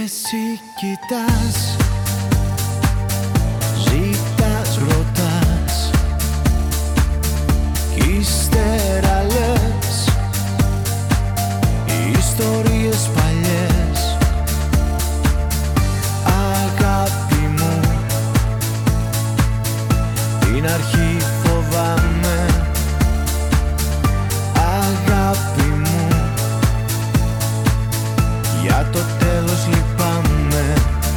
εσύ κοιτάς, ζητάς, ρωτάς κι ύστερα λες ιστορίες παλιές. Αγάπη μου, την αρχή φοβάμαι. Αγάπη μου, για το τέλος λυπάμαι.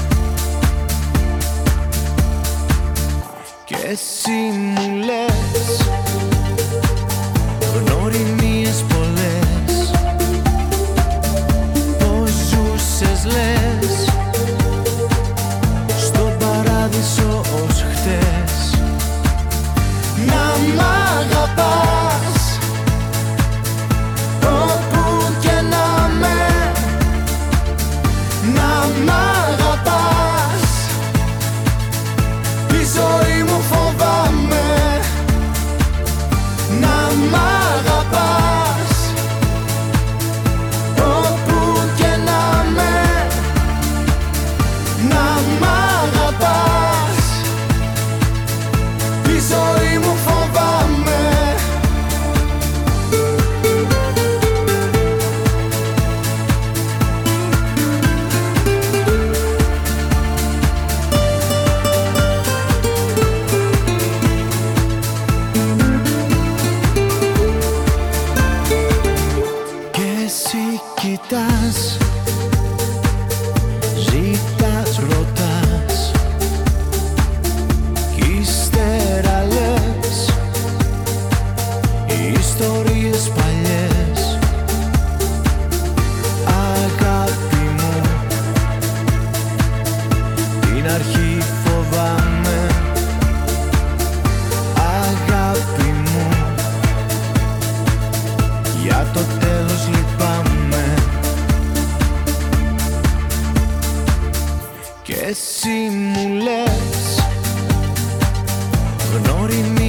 Κι εσύ μου λες γνωριμίες πολλές, πως ζούσες λες στον παράδεισο ως χτες. Να μ' αγαπάς όπου και να με, να μ' αγαπάς, τη ζωή μου φοβάμαι. Να μ' αγαπάς όπου και να με, να μ' αγαπάς, τη ζωή μου φοβάμαι. Κοιτάς, ζητάς, ρωτάς κι ύστερα λες ιστορίες παλιές. Αγάπη μου, την αρχή φοβάμαι. Αγάπη μου, για το τέλος λυπάμαι. Κι εσύ μου λες γνωριμίες